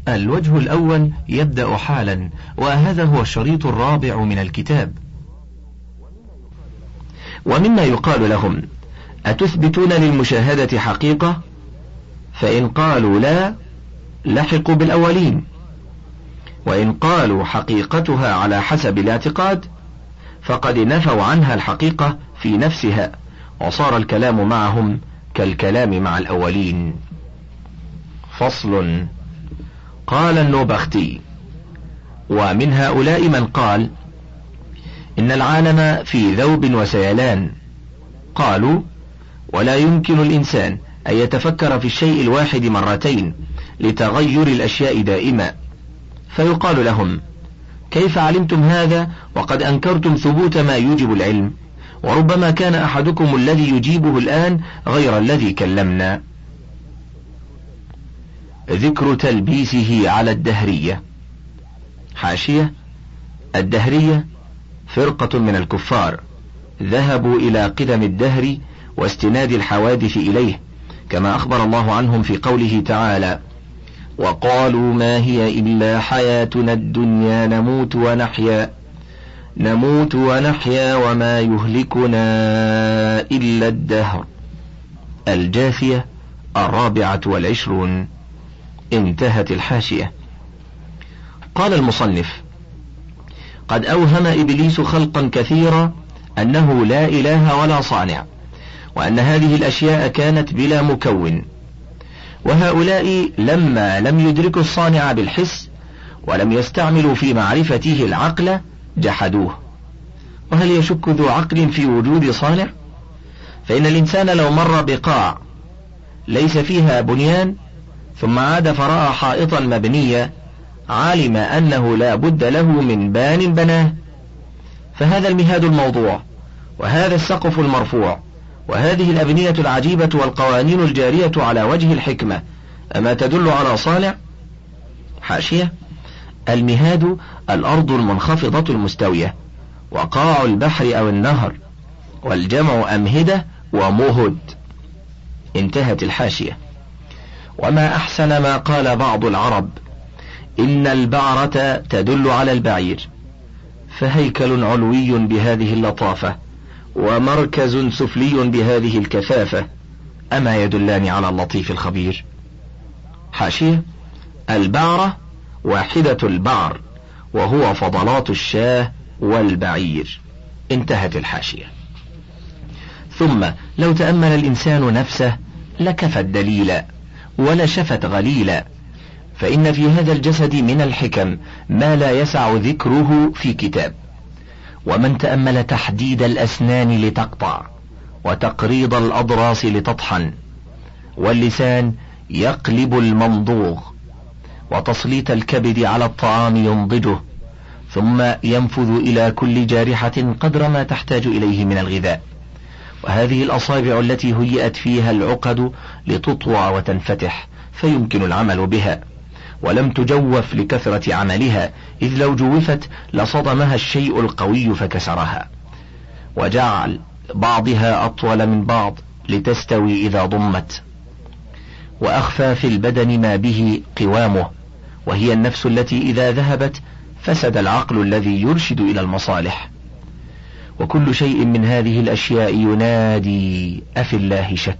الوجه الأول يبدأ حالا، وهذا هو الشريط الرابع من الكتاب. ومما يقال لهم: أتثبتون للمشاهدة حقيقة؟ فإن قالوا لا لحقوا بالأولين، وإن قالوا حقيقتها على حسب الاعتقاد فقد نفوا عنها الحقيقة في نفسها، وصار الكلام معهم كالكلام مع الأولين. فصل. قال النوبختي: ومن هؤلاء من قال إن العالم في ذوب وسيلان. قالوا: ولا يمكن الإنسان أن يتفكر في الشيء الواحد مرتين لتغير الأشياء دائما. فيقال لهم: كيف علمتم هذا وقد أنكرتم ثبوت ما يوجب العلم؟ وربما كان أحدكم الذي يجيبه الآن غير الذي كلمنا. ذكر تلبيسه على الدهرية. حاشية: الدهرية فرقة من الكفار ذهبوا إلى قدم الدهر واستناد الحوادث إليه، كما أخبر الله عنهم في قوله تعالى: وقالوا ما هي إلا حياتنا الدنيا نموت ونحيا وما يهلكنا إلا الدهر. الجاثية 24. انتهت الحاشية. قال المصنف: قد أوهم إبليس خلقا كثيرا أنه لا إله ولا صانع، وأن هذه الأشياء كانت بلا مكون، وهؤلاء لما لم يدركوا الصانع بالحس ولم يستعملوا في معرفته العقل جحدوه. وهل يشك ذو عقل في وجود صانع؟ فإن الإنسان لو مر بقاع ليس فيها بنيان ثم عاد فرأى حائطا مبنيا علم أنه لا بد له من بان بناه. فهذا المهاد الموضوع، وهذا السقف المرفوع، وهذه الأبنية العجيبة والقوانين الجارية على وجه الحكمة، أما تدل على صانع؟ حاشية: المهاد الأرض المنخفضة المستوية، وقاع البحر أو النهر، والجمع أمهدة ومهد. انتهت الحاشية. وما أحسن ما قال بعض العرب: إن البعرة تدل على البعير، فهيكل علوي بهذه اللطافة ومركز سفلي بهذه الكثافة، أما يدلان على اللطيف الخبير. حاشية: البعرة واحدة البعر، وهو فضلات الشاه والبعير. انتهت الحاشية. ثم لو تأمل الإنسان نفسه لكفت دليلا ولشفت غليلا، فإن في هذا الجسد من الحكم ما لا يسع ذكره في كتاب. ومن تأمل تحديد الأسنان لتقطع، وتقريض الأضراس لتطحن، واللسان يقلب الممضوغ، وتسليط الكبد على الطعام ينضجه، ثم ينفذ إلى كل جارحة قدر ما تحتاج إليه من الغذاء، وهذه الأصابع التي هيئت فيها العقد لتطوى وتنفتح فيمكن العمل بها، ولم تجوف لكثرة عملها، إذ لو جوفت لصدمها الشيء القوي فكسرها، وجعل بعضها أطول من بعض لتستوي إذا ضمت. وأخفى في البدن ما به قوامه، وهي النفس التي إذا ذهبت فسد العقل الذي يرشد إلى المصالح. وكل شيء من هذه الأشياء ينادي: أفي الله شك؟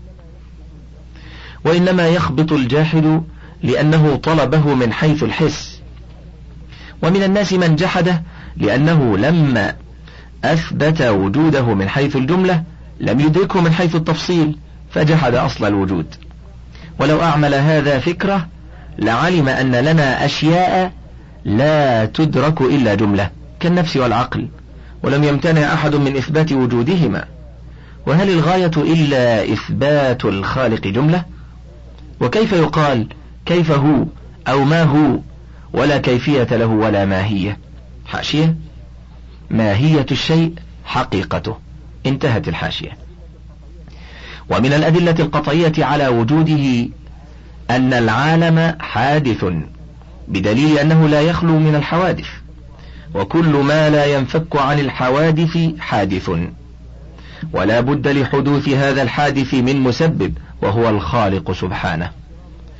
وإنما يخبط الجاحد لأنه طلبه من حيث الحس، ومن الناس من جحده لأنه لما أثبت وجوده من حيث الجملة لم يدركه من حيث التفصيل فجحد أصل الوجود. ولو أعمل هذا فكرة لعلم أن لنا أشياء لا تدرك إلا جملة كالنفس والعقل، ولم يمتنع أحد من إثبات وجودهما. وهل الغاية إلا إثبات الخالق جملة؟ وكيف يقال كيف هو أو ما هو ولا كيفية له ولا ماهية؟ حاشية: ماهية الشيء حقيقته. انتهت الحاشية. ومن الأدلة القطعية على وجوده أن العالم حادث، بدليل أنه لا يخلو من الحوادث، وكل ما لا ينفك عن الحوادث حادث، ولا بد لحدوث هذا الحادث من مسبب وهو الخالق سبحانه.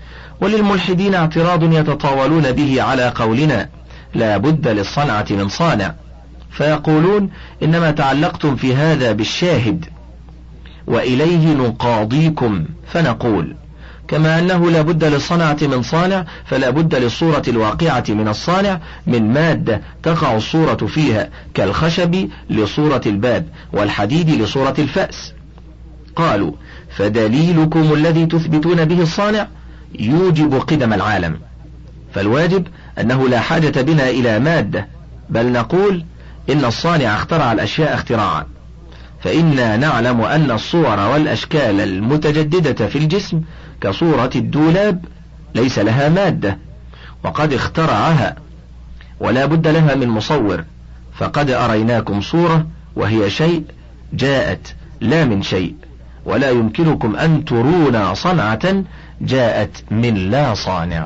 وللملحدين اعتراض يتطاولون به على قولنا لا بد للصنعة من صانع، فيقولون إنما تعلقتم في هذا بالشاهد، وإليه نقاضيكم فنقول كما أنه لا بد للصنعة من صانع فلا بد للصورة الواقعة من الصانع من مادة تقع الصورة فيها، كالخشب لصورة الباب والحديد لصورة الفأس. قالوا فدليلكم الذي تثبتون به الصانع يوجب قدم العالم، فالواجب أنه لا حاجة بنا إلى مادة، بل نقول إن الصانع اخترع الأشياء اختراعا، فإنا نعلم أن الصور والأشكال المتجددة في الجسم كصورة الدولاب ليس لها مادة وقد اخترعها، ولا بد لها من مصور، فقد أريناكم صورة وهي شيء جاءت لا من شيء، ولا يمكنكم أن ترونا صنعة جاءت من لا صانع.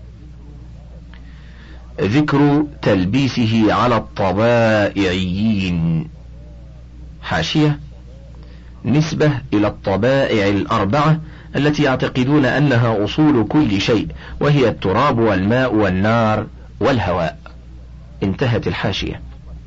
ذكر تلبيسه على الطبائعيين. حاشية: نسبة إلى الطبائع الأربعة التي يعتقدون أنها أصول كل شيء، وهي التراب والماء والنار والهواء. انتهت الحاشية.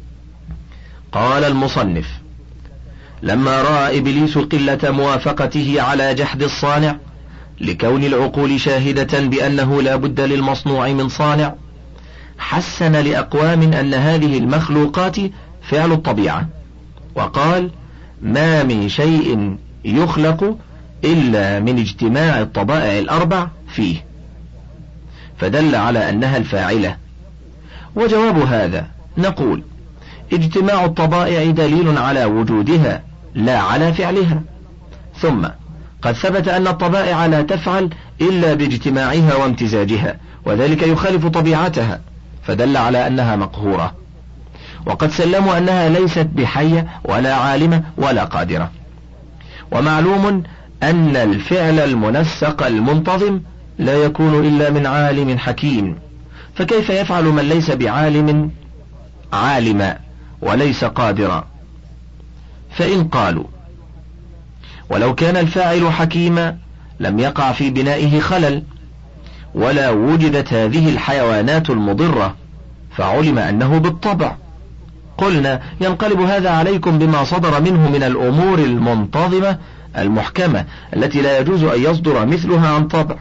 قال المصنف: لما رأى إبليس قلة موافقته على جحد الصانع لكون العقول شاهدة بأنه لا بد للمصنوع من صانع، حسن لأقوام أن هذه المخلوقات فعل الطبيعة، وقال: ما من شيء يخلق إلا من اجتماع الطبائع الأربع فيه، فدل على أنها الفاعلة. وجواب هذا نقول: اجتماع الطبائع دليل على وجودها لا على فعلها، ثم قد ثبت أن الطبائع لا تفعل إلا باجتماعها وامتزاجها، وذلك يخالف طبيعتها، فدل على أنها مقهورة. وقد سلموا أنها ليست بحية ولا عالمة ولا قادرة. ومعلوم أن الفعل المنسق المنتظم لا يكون إلا من عالم حكيم، فكيف يفعل من ليس بعالم عالما وليس قادرا؟ فإن قالوا ولو كان الفاعل حكيما لم يقع في بنائه خلل، ولا وجدت هذه الحيوانات المضرة، فعلم أنه بالطبع. قلنا: ينقلب هذا عليكم بما صدر منه من الأمور المنتظمة المحكمة التي لا يجوز أن يصدر مثلها عن طبع.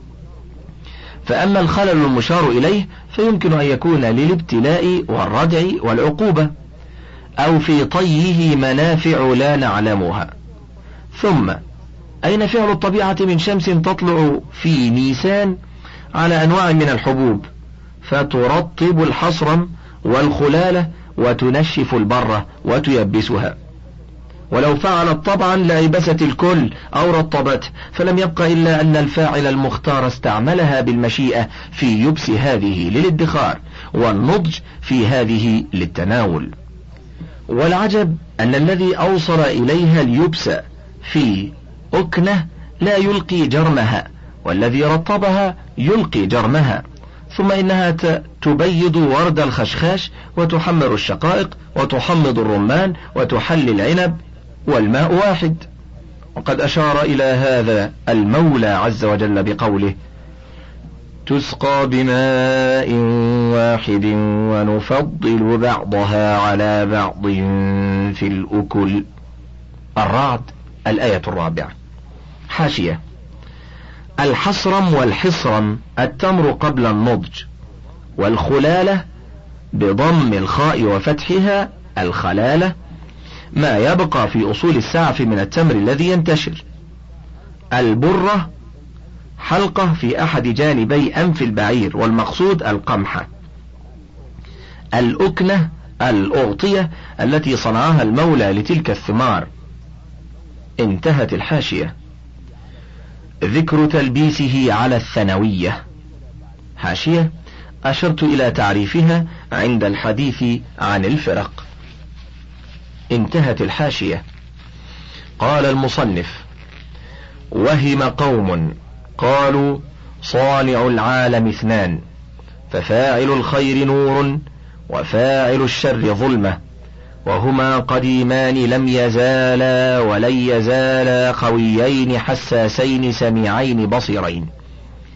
فأما الخلل المشار إليه فيمكن أن يكون للابتلاء والردع والعقوبة، أو في طيه منافع لا نعلمها. ثم أين فعل الطبيعة من شمس تطلع في نيسان على أنواع من الحبوب فترطب الحصرم والخلالة وتنشف البرة وتيبسها؟ ولو فعلت طبعا لأيبست الكل أو رطبته، فلم يبق إلا أن الفاعل المختار استعملها بالمشيئة في يبس هذه للادخار، والنضج في هذه للتناول. والعجب أن الذي أوصل إليها اليبس في أكنة لا يلقي جرمها، والذي رطبها يلقي جرمها، ثم إنها تبيض ورد الخشخاش وتحمر الشقائق وتحمض الرمان وتحلي العنب، والماء واحد. وقد أشار إلى هذا المولى عز وجل بقوله: تسقى بماء واحد ونفضل بعضها على بعض في الأكل. الرعد الآية 4. حاشية: الحصرم والحصرم التمر قبل النضج، والخلالة بضم الخاء وفتحها الخلالة ما يبقى في أصول السعف من التمر الذي ينتشر. البرة حلقة في أحد جانبي أنف البعير، والمقصود القمحة. الأكنة الأغطية التي صنعها المولى لتلك الثمار. انتهت الحاشية. ذكر تلبيسه على الثانوية. حاشية: أشرت إلى تعريفها عند الحديث عن الفرق. انتهت الحاشية. قال المصنف: وهم قوم قالوا صانع العالم اثنان، ففاعل الخير نور وفاعل الشر ظلمة، وهما قديمان لم يزالا ولن يزالا قويين حساسين سميعين بصيرين.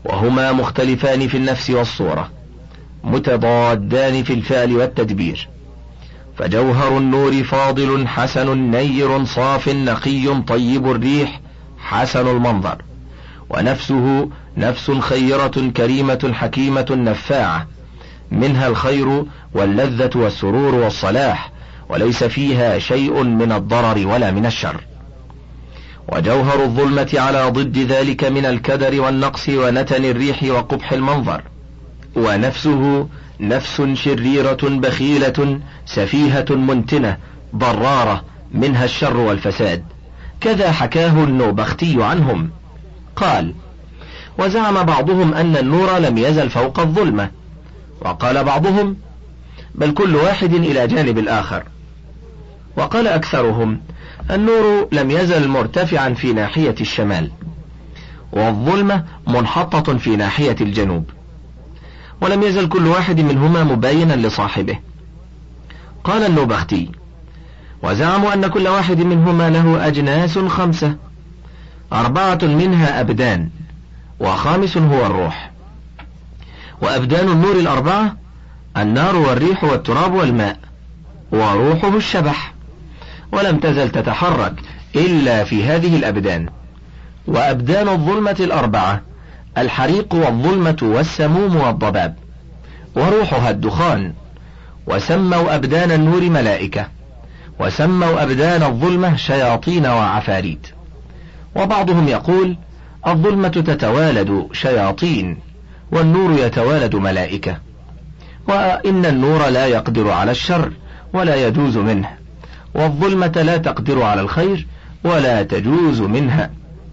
وهما مختلفان في النفس والصورة، متضادان في الفعل والتدبير. فجوهر النور فاضل حسن نير صاف نقي طيب الريح حسن المنظر، ونفسه نفس خيرة كريمة حكيمة نفاعة، منها الخير واللذة والسرور والصلاح، وليس فيها شيء من الضرر ولا من الشر. وجوهر الظلمة على ضد ذلك من الكدر والنقص ونتن الريح وقبح المنظر، ونفسه نفس شريرة بخيلة سفيهة منتنة ضرارة، منها الشر والفساد. كذا حكاه النوبختي عنهم قال: وزعم بعضهم أن النور لم يزل فوق الظلمة، وقال بعضهم بل كل واحد إلى جانب الآخر، وقال أكثرهم النور لم يزل مرتفعا في ناحية الشمال، والظلمة منحطة في ناحية الجنوب، ولم يزل كل واحد منهما مباينا لصاحبه. قال النوبختي: وزعموا أن كل واحد منهما له أجناس 5، 4 منها أبدان، و5 هو الروح. وأبدان النور 4 النار والريح والتراب والماء، وروحه الشبح، ولم تزل تتحرك إلا في هذه الأبدان. وأبدان الظلمة 4 الحريق والظلمة والسموم والضباب، وروحها الدخان. وسموا أبدان النور ملائكة، وسموا أبدان الظلمة شياطين وعفاريت. وبعضهم يقول الظلمة تتوالد شياطين، والنور يتوالد ملائكة، وإن النور لا يقدر على الشر ولا يجوز منه، والظلمة لا تقدر على الخير ولا تجوز منها.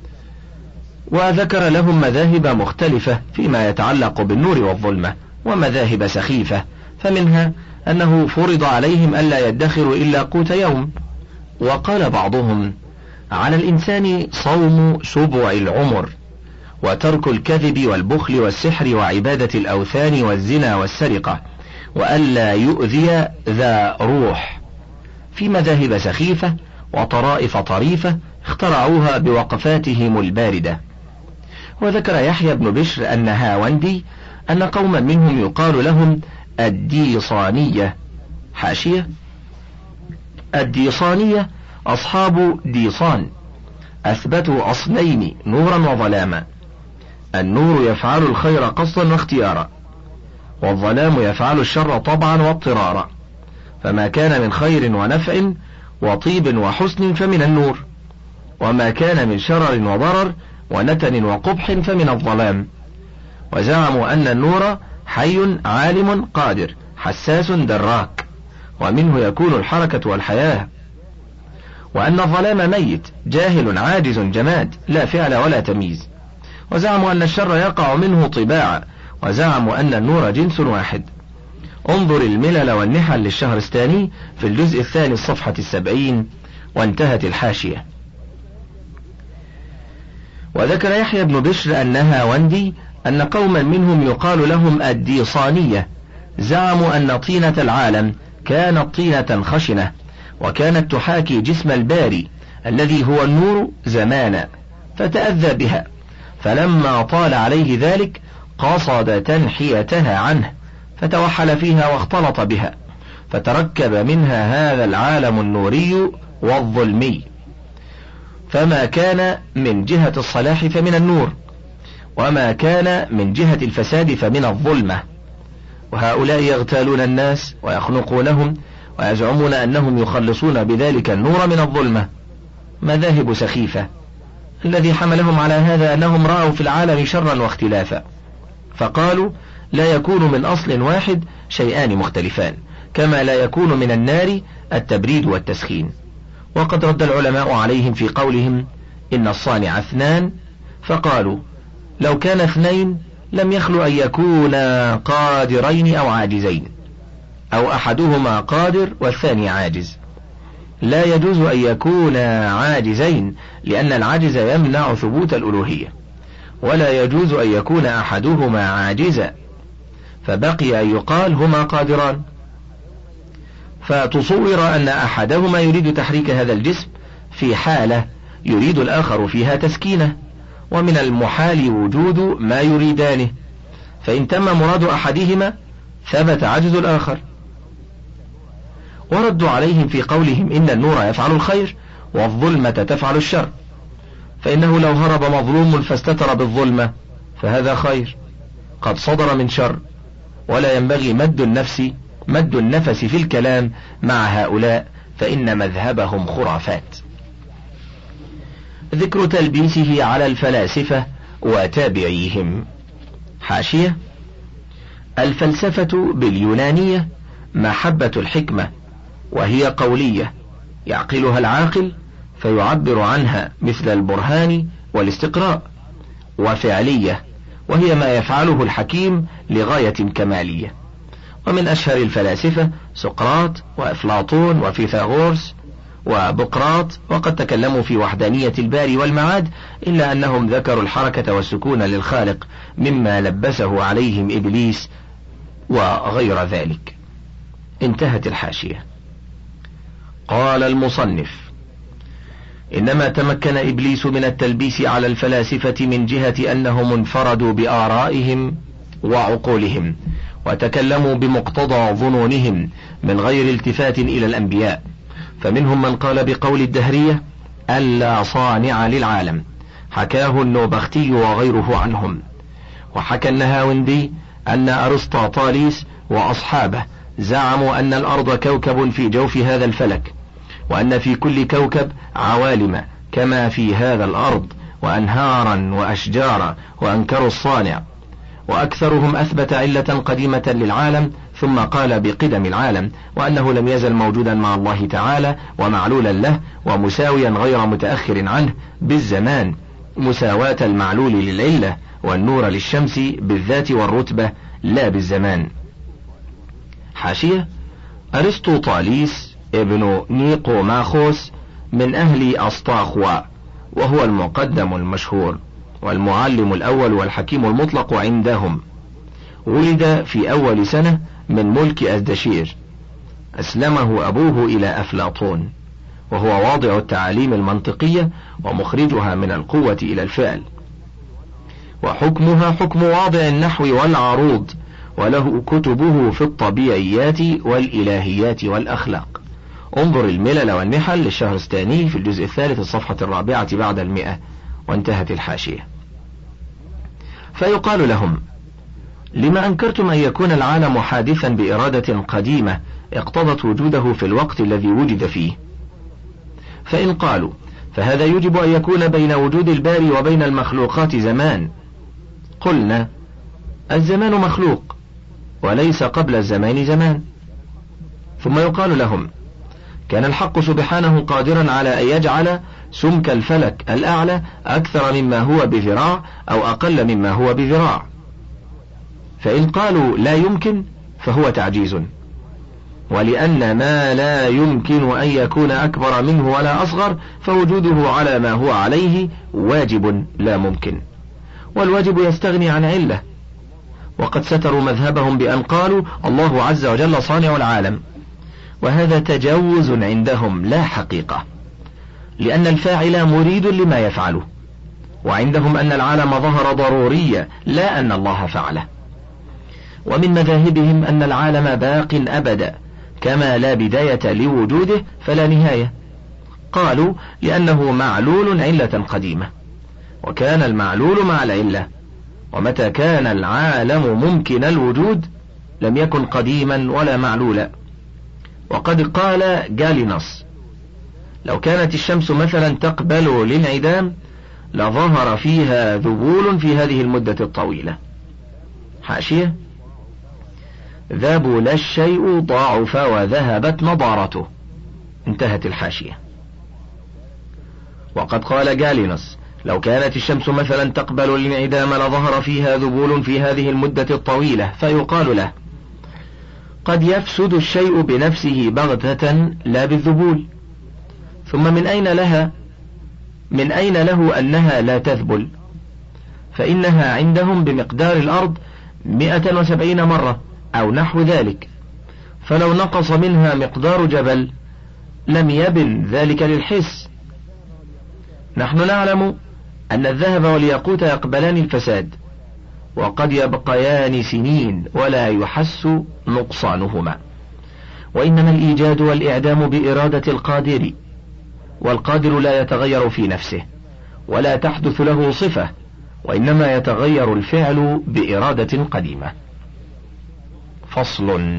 وذكر لهم مذاهب مختلفة فيما يتعلق بالنور والظلمة، ومذاهب سخيفة، فمنها أنه فرض عليهم ألا يدخروا إلا قوت يوم. وقال بعضهم على الإنسان صوم سبع العمر، وترك الكذب والبخل والسحر وعبادة الأوثان والزنا والسرقة، وألا يؤذي ذا روح، في مذاهب سخيفة وطرائف طريفة اخترعوها بوقفاتهم الباردة. وذكر يحيى بن بشر أن هاوندي أن قوما منهم يقال لهم الديصانية. حاشية: الديصانية أصحاب ديصان، أثبتوا أصلين نورا وظلاما، النور يفعل الخير قصدا واختيارا، والظلام يفعل الشر طبعا واضطرارا، فما كان من خير ونفع وطيب وحسن فمن النور، وما كان من شرر وضرر ونتن وقبح فمن الظلام. وزعموا أن النور حي عالم قادر حساس دراك، ومنه يكون الحركة والحياة، وأن الظلام ميت جاهل عاجز جماد لا فعل ولا تمييز. وزعموا أن الشر يقع منه طباعا، وزعموا أن النور جنس واحد. انظر الملل والنحل للشهرستاني في الجزء 2 الصفحة 70، وانتهت الحاشية. وذكر يحيى بن بشر أن هاوندي أن قوما منهم يقال لهم الديصانية زعموا أن طينة العالم كانت طينة خشنة، وكانت تحاكي جسم الباري الذي هو النور زمانا، فتأذى بها، فلما طال عليه ذلك قصد تنحيتها عنه، فتوحل فيها واختلط بها، فتركب منها هذا العالم النوري والظلمي، فما كان من جهة الصلاح فمن النور، وما كان من جهة الفساد فمن الظلمة. وهؤلاء يغتالون الناس ويخنقونهم، ويزعمون أنهم يخلصون بذلك النور من الظلمة. مذاهب سخيفة. الذي حملهم على هذا أنهم رأوا في العالم شرا واختلافا، فقالوا لا يكون من أصل واحد شيئان مختلفان، كما لا يكون من النار التبريد والتسخين. وقد رد العلماء عليهم في قولهم إن الصانع 2، فقالوا لو كان 2 لم يخلو أن يكونا قادرين أو عاجزين، أو أحدهما قادر والثاني عاجز. لا يجوز أن يكونا عاجزين، لأن العجز يمنع ثبوت الألوهية، ولا يجوز أن يكون أحدهما عاجزا، فبقي أن يقال هما قادران، فتصور أن أحدهما يريد تحريك هذا الجسم في حالة يريد الآخر فيها تسكينه، ومن المحال وجود ما يريدانه، فإن تم مراد أحدهما ثبت عجز الآخر. وردوا عليهم في قولهم إن النور يفعل الخير والظلمة تفعل الشر، فإنه لو هرب مظلوم فاستتر بالظلمة فهذا خير قد صدر من شر، ولا ينبغي مد النفس في الكلام مع هؤلاء، فإن مذهبهم خرافات. ذكر تلبيسه على الفلاسفة وتابعيهم. حاشية: الفلسفة باليونانية محبة الحكمة، وهي قولية يعقلها العاقل فيعبر عنها مثل البرهان والاستقراء، وفعلية وهي ما يفعله الحكيم لغاية كمالية. ومن أشهر الفلاسفة سقراط وأفلاطون وفيثاغورس وبقراط، وقد تكلموا في وحدانية الباري والمعاد، إلا أنهم ذكروا الحركة والسكون للخالق مما لبسه عليهم إبليس وغير ذلك. انتهت الحاشية. قال المصنف: إنما تمكن إبليس من التلبيس على الفلاسفة من جهة أنهم انفردوا بآرائهم وعقولهم، وتكلموا بمقتضى ظنونهم من غير التفات إلى الأنبياء، فمنهم من قال بقول الدهرية ألا صانع للعالم، حكاه النوبختي وغيره عنهم. وحكى النهاوندي أن أرسطاطاليس وأصحابه زعموا أن الأرض كوكب في جوف هذا الفلك، وأن في كل كوكب عوالم كما في هذا الأرض، وأنهارا وأشجارا، وأنكروا الصانع. وأكثرهم أثبت علة قديمة للعالم ثم قال بقدم العالم، وأنه لم يزل موجودا مع الله تعالى ومعلولا له ومساويا غير متأخر عنه بالزمان، مساواة المعلول للعلة والنور للشمس بالذات والرتبة لا بالزمان. حاشية: أرسطوطاليس ابن نيقوماخوس من أهل أسطاخوا، وهو المقدم المشهور والمعلم الأول والحكيم المطلق عندهم. ولد في أول سنة من ملك أزدشير، أسلمه أبوه إلى أفلاطون، وهو واضع التعاليم المنطقية ومخرجها من القوة إلى الفعل، وحكمها حكم واضع النحو والعروض، وله كتبه في الطبيعيات والإلهيات والأخلاق. انظر الملل والنحل للشهرستاني في الجزء الثالث الصفحة 4 بعد 100. وانتهت الحاشية. فيقال لهم: لما أنكرتم أن يكون العالم حادثا بإرادة قديمة اقتضت وجوده في الوقت الذي وجد فيه؟ فإن قالوا فهذا يجب أن يكون بين وجود الباري وبين المخلوقات زمان، قلنا: الزمان مخلوق وليس قبل الزمان زمان. ثم يقال لهم: كان الحق سبحانه قادرا على أن يجعل سمك الفلك الأعلى أكثر مما هو بذراع أو أقل مما هو بذراع. فإن قالوا لا يمكن فهو تعجيز، ولأن ما لا يمكن أن يكون أكبر منه ولا أصغر فوجوده على ما هو عليه واجب لا ممكن، والواجب يستغني عن علة. وقد ستروا مذهبهم بأن قالوا الله عز وجل صانع العالم، وهذا تجاوز عندهم لا حقيقة، لأن الفاعل مريد لما يفعله، وعندهم أن العالم ظهر ضروريا لا أن الله فعله. ومن مذاهبهم أن العالم باق أبدا، كما لا بداية لوجوده فلا نهاية. قالوا لأنه معلول علة قديمة، وكان المعلول مع العلة، ومتى كان العالم ممكن الوجود لم يكن قديما ولا معلولا. وقد قال جالينوس: لو كانت الشمس مثلا تقبل الانعدام لظهر فيها ذبول في هذه المدة الطويلة. حاشية: ذبل الشيء ضاعف وذهبت نضارته. انتهت الحاشية. وقد قال جالينوس: لو كانت الشمس مثلا تقبل الانعدام لظهر فيها ذبول في هذه المدة الطويلة. فيقال له: قد يفسد الشيء بنفسه بغتة لا بالذبول. ثم من أين له أنها لا تذبل؟ فإنها عندهم بمقدار الأرض 170 مرة أو نحو ذلك، فلو نقص منها مقدار جبل لم يبن ذلك للحس. نحن نعلم أن الذهب والياقوت يقبلان الفساد، وقد يبقيان سنين ولا يحس نقصانهما، وإنما الإيجاد والإعدام بإرادة القادر، والقادر لا يتغير في نفسه ولا تحدث له صفة، وإنما يتغير الفعل بإرادة قديمة. فصل.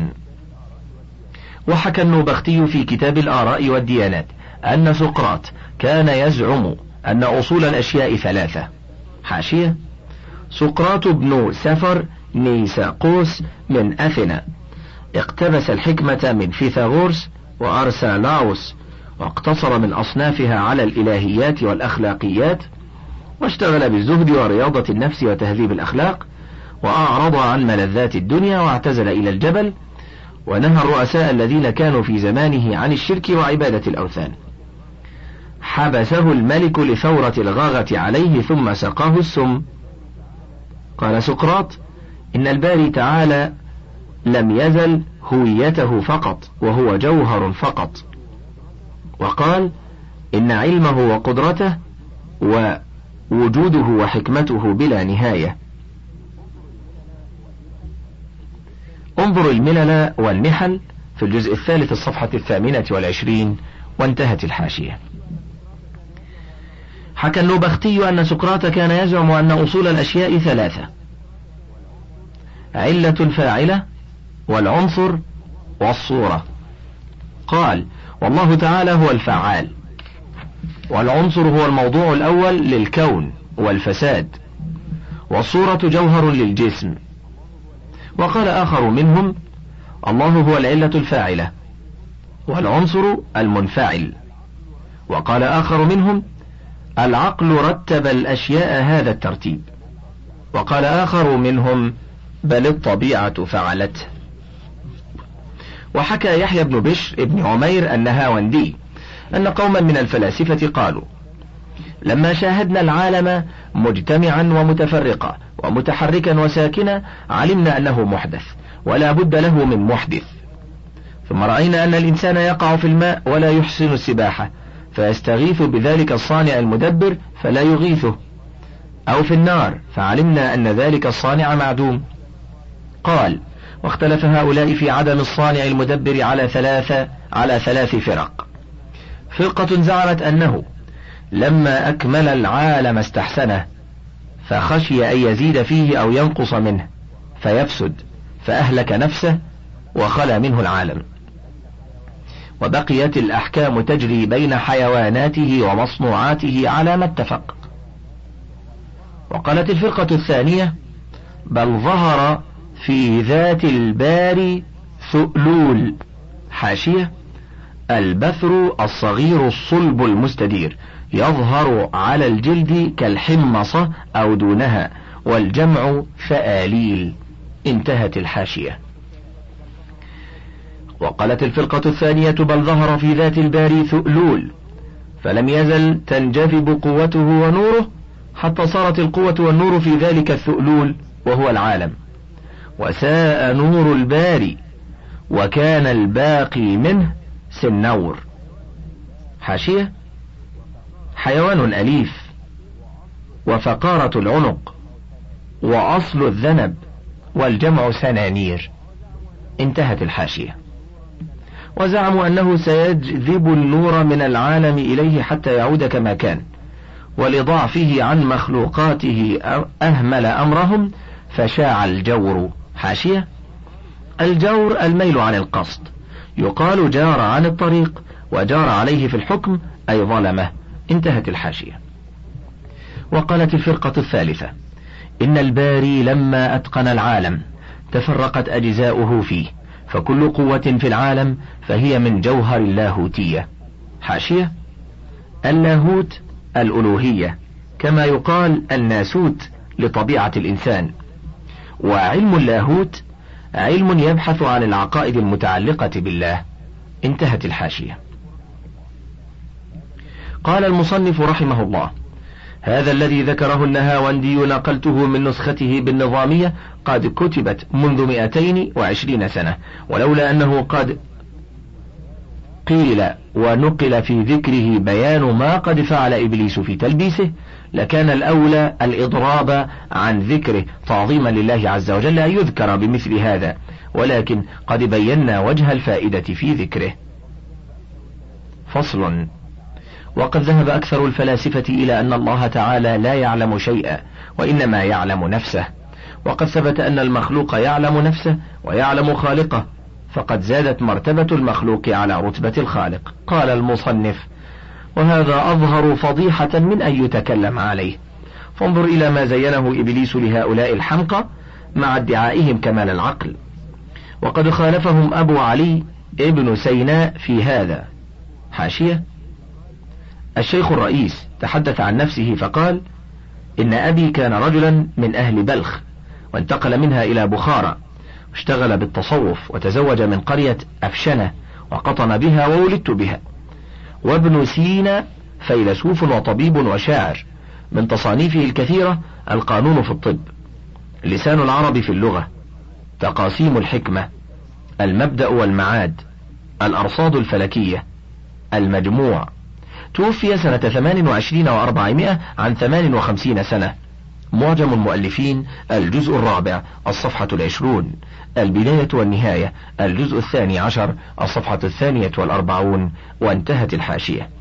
وحكى النوبختي في كتاب الآراء والديانات أن سقراط كان يزعم أن أصول الأشياء ثلاثة. حاشية: سقراط بن سفر نيساقوس من أثينا اقتبس الحكمة من فيثاغورس وأرسالاوس، واقتصر من أصنافها على الإلهيات والأخلاقيات، واشتغل بالزهد ورياضة النفس وتهذيب الأخلاق، وأعرض عن ملذات الدنيا واعتزل إلى الجبل، ونهى الرؤساء الذين كانوا في زمانه عن الشرك وعبادة الأوثان. حبسه الملك لثورة الغاغة عليه ثم سقاه السم. قال سقراط: إن الباري تعالى لم يزل هويته فقط، وهو جوهر فقط. وقال: إن علمه وقدرته ووجوده وحكمته بلا نهاية. انظر الملل والنحل في الجزء 3 الصفحة 28، وانتهت الحاشية. حكى النوبختي أن سقراط كان يزعم أن أصول الأشياء ثلاثة: علة الفاعلة، والعنصر، والصورة. قال: والله تعالى هو الفعال، والعنصر هو الموضوع الأول للكون والفساد، والصورة جوهر للجسم. وقال آخر منهم: الله هو العلة الفاعلة، والعنصر المنفعل. وقال آخر منهم: العقل رتب الأشياء هذا الترتيب. وقال آخر منهم: بل الطبيعة فعلته. وحكى يحيى بن بشر ابن عمير النهاوندي أن قوما من الفلاسفة قالوا: لما شاهدنا العالم مجتمعا ومتفرقا ومتحركا وساكنا علمنا أنه محدث ولا بد له من محدث. ثم رأينا أن الإنسان يقع في الماء ولا يحسن السباحة فيستغيث بذلك الصانع المدبر فلا يغيثه، أو في النار فعلمنا أن ذلك الصانع معدوم. قال: واختلف هؤلاء في عدم الصانع المدبر على ثلاث فرق. فرقة زعمت أنه لما أكمل العالم استحسنه، فخشي أن يزيد فيه أو ينقص منه فيفسد فأهلك نفسه وخلى منه العالم، وبقيت الأحكام تجري بين حيواناته ومصنوعاته على ما اتفق. وقالت الفرقة الثانية: بل ظهر في ذات الباري ثؤلول. حاشية: البثر الصغير الصلب المستدير يظهر على الجلد كالحمصة أو دونها، والجمع ثآليل. انتهت الحاشية. وقالت الفرقة الثانية: بل ظهر في ذات الباري ثؤلول، فلم يزل تنجذب قوته ونوره حتى صارت القوة والنور في ذلك الثؤلول وهو العالم، وساء نور الباري، وكان الباقي منه سنور. حاشية: حيوان أليف، وفقارة العنق، وأصل الذنب، والجمع سنانير. انتهت الحاشية. وزعموا أنه سيجذب النور من العالم إليه حتى يعود كما كان، ولضعفه عن مخلوقاته أهمل أمرهم فشاع الجور. حاشية: الجور الميل عن القصد، يقال جار عن الطريق وجار عليه في الحكم أي ظلمه. انتهت الحاشية. وقالت الفرقة الثالثة: إن الباري لما أتقن العالم تفرقت أجزاؤه فيه، فكل قوة في العالم فهي من جوهر اللاهوتية. حاشية: اللاهوت الألوهية، كما يقال الناسوت لطبيعة الإنسان، وعلم اللاهوت علم يبحث عن العقائد المتعلقة بالله. انتهت الحاشية. قال المصنف رحمه الله: هذا الذي ذكره النهاوندي نقلته من نسخته بالنظامية قد كتبت منذ 220 سنة، ولولا أنه قد قيل ونقل في ذكره بيان ما قد فعل إبليس في تلبيسه لكان الأولى الإضراب عن ذكره تعظيما لله عز وجل أن يذكر بمثل هذا، ولكن قد بينا وجه الفائدة في ذكره. فصل. وقد ذهب أكثر الفلاسفة إلى أن الله تعالى لا يعلم شيئا وإنما يعلم نفسه، وقد ثبت أن المخلوق يعلم نفسه ويعلم خالقه، فقد زادت مرتبة المخلوق على رتبة الخالق. قال المصنف: وهذا أظهر فضيحة من أن يتكلم عليه، فانظر إلى ما زينه إبليس لهؤلاء الحمقى مع ادعائهم كمال العقل. وقد خالفهم أبو علي ابن سيناء في هذا. حاشية: الشيخ الرئيس تحدث عن نفسه فقال: إن أبي كان رجلا من أهل بلخ، وانتقل منها إلى بخارى، واشتغل بالتصوف، وتزوج من قرية أفشنة، وقطن بها، وولدت بها. وابن سينا فيلسوف وطبيب وشاعر، من تصانيفه الكثيرة: القانون في الطب، لسان العرب في اللغة، تقاسيم الحكمة، المبدأ والمعاد، الأرصاد الفلكية، المجموع. توفي سنة 28 و400 عن 58 سنة. معجم المؤلفين الجزء 4 الصفحة 20، البداية والنهاية الجزء 12 الصفحة 42، وانتهت الحاشية.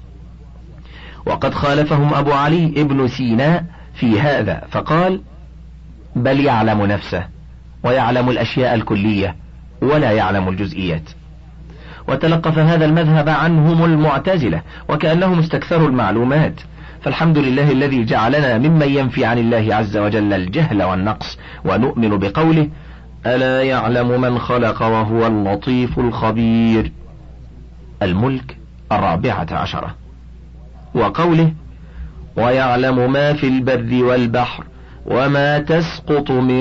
وقد خالفهم أبو علي ابن سيناء في هذا فقال: بل يعلم نفسه ويعلم الأشياء الكلية ولا يعلم الجزئيات. وتلقف هذا المذهب عنهم المعتزلة، وكأنهم استكثروا المعلومات، فالحمد لله الذي جعلنا ممن ينفي عن الله عز وجل الجهل والنقص، ونؤمن بقوله: ألا يعلم من خلق وهو اللطيف الخبير. الملك 14. وقوله: ويعلم ما في البر والبحر وما تسقط من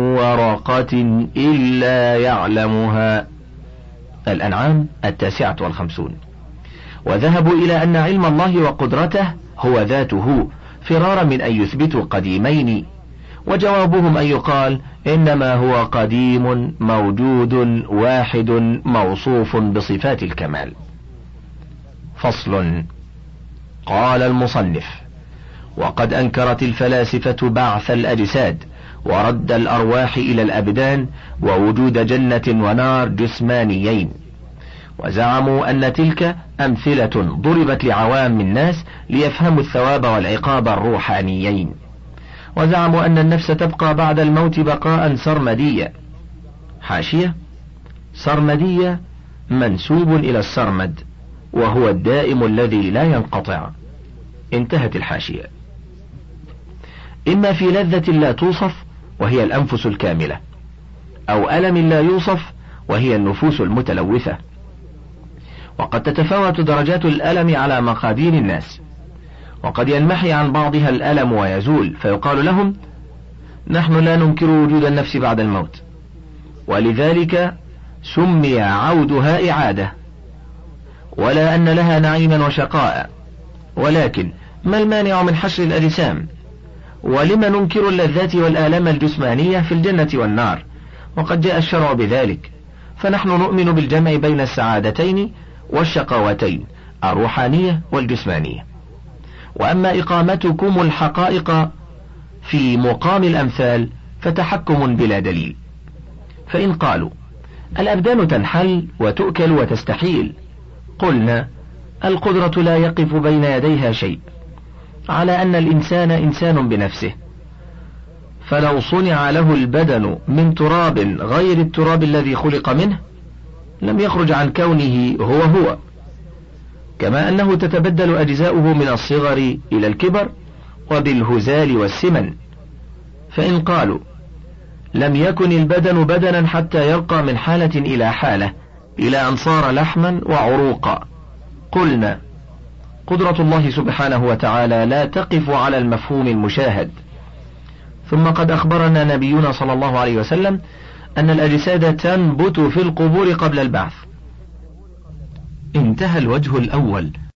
ورقة إلا يعلمها. الأنعام 59. وذهبوا إلى أن علم الله وقدرته هو ذاته، فرارا من أن يثبتوا قديمين، وجوابهم أن يقال: إنما هو قديم موجود واحد موصوف بصفات الكمال. فصل. قال المصنف: وقد أنكرت الفلاسفة بعث الأجساد، ورد الأرواح إلى الأبدان، ووجود جنة ونار جسمانيين، وزعموا أن تلك أمثلة ضربت لعوام الناس ليفهموا الثواب والعقاب الروحانيين، وزعموا أن النفس تبقى بعد الموت بقاء سرمديا. حاشية: سرمدية منسوب إلى السرمد، وهو الدائم الذي لا ينقطع. انتهت الحاشية. إما في لذة لا توصف وهي الأنفس الكاملة، أو ألم لا يوصف وهي النفوس المتلوثة. وقد تتفاوت درجات الألم على مقادير الناس، وقد ينمحي عن بعضها الألم ويزول، فيقال لهم: نحن لا ننكر وجود النفس بعد الموت، ولذلك سمي عودها إعادة، ولا أن لها نعيما وشقاء، ولكن ما المانع من حشر الأجسام؟ ولم ننكر اللذات والآلام الجسمانية في الجنة والنار، وقد جاء الشرع بذلك، فنحن نؤمن بالجمع بين السعادتين والشقاوتين، الروحانية والجسمانية. وأما إقامتكم الحقائق في مقام الأمثال فتحكم بلا دليل. فإن قالوا: الأبدان تنحل وتؤكل وتستحيل، قلنا: القدرة لا يقف بين يديها شيء، على أن الإنسان إنسان بنفسه، فلو صنع له البدن من تراب غير التراب الذي خلق منه لم يخرج عن كونه هو، كما أنه تتبدل أجزاؤه من الصغر إلى الكبر وبالهزال والسمن. فإن قالوا: لم يكن البدن بدنا حتى يرقى من حالة إلى حالة إلى أن صار لحما وعروقا، قلنا: قدرة الله سبحانه وتعالى لا تقف على المفهوم المشاهد. ثم قد أخبرنا نبينا صلى الله عليه وسلم أن الأجساد تنبت في القبور قبل البعث. انتهى الوجه الأول.